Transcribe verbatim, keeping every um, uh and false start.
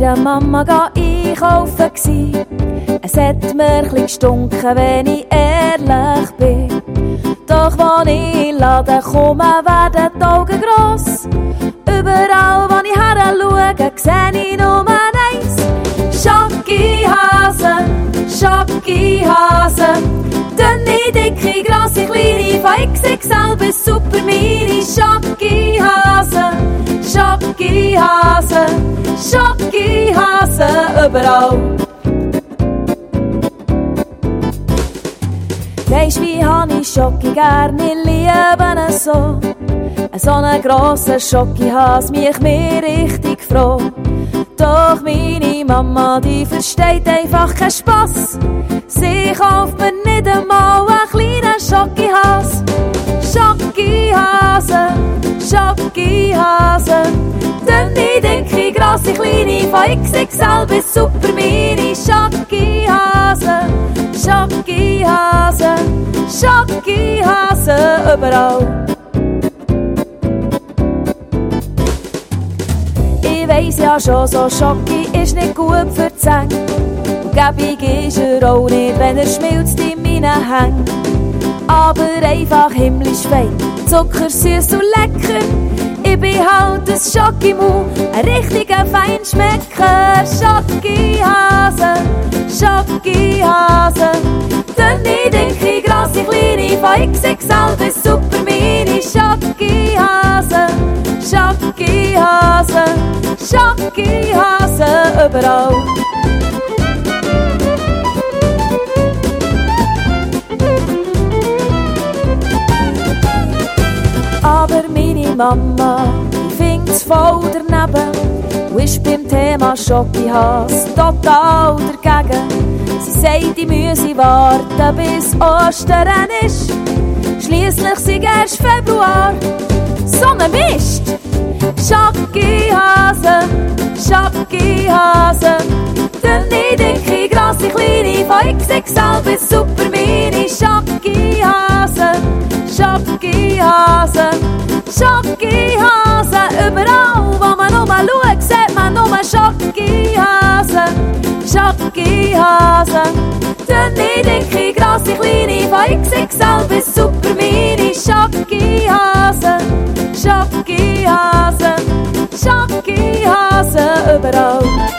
meiner Mama einkaufen gsi. Es hat mir chli gestunken, wenn ich ehrlich bin. Doch wenn ich in den Laden komme, werden die Augen gross. Überall, wo ich her schaue, seh ich nur eins. Schocki-Hase, Schocki-Hase. Dünne, dicke, grosse, kleine, von X X L bis Super Mini. Schocki-Hase, Schocki-Hase, Schocki-Hase, überall. Weisst, wie han ich Schocki gern, ich liebe ihn so. So einen grossen Schocki-Hase mich mir richtig froh. Doch meine Mama, die versteht einfach keinen Spass. Sie kauft mir nicht einmal einen kleinen Schocki-Hase. Schocki-Hase, Schocki-Hase. Dünne, dicke, grosse, kleine, von X X L bis Super Mini. Schocki-Hase, Schocki-Hase, Schocki-Hase, überall. Ich weiss ja schon, so Schocki ist nicht gut für die Zähne. Und gäbig ist er auch nicht, wenn er schmilzt in meinen Hängen. Aber einfach himmlisch fein, zuckersüß und lecker. Ich bin halt ein Schocki-Mu, ein richtiger Feinschmecker. Schocki-Hase, Schocki-Hase. Dünne, dicke, grosse, kleine, von X X L bis Super Mini. Schocki-Hase, Schocki-Hase, Schocki-Hase, überall. Aber meine Mama, die find's voll daneben und ist beim Thema Schocki-Hase total dagegen. Sie sagt, ich müsse warten, bis Ostern ist. Schliesslich sei erst Februar. So ein Mist! Schocki-Hase, Schocki-Hase. Dünne, dicke, grosse, kleine, von X X L bis Super Mini. Schocki-Hase, Schocki-Hase, Schocki-Hase. Überall, wo man nur schaut, sieht man nur Schocki-Hase, Schocki-Hase. Dünne, dicke, grosse, kleine, von X X L bis Super Mini. Schocki-Hase, Schocki-Hase, Schocki-Hase, überall.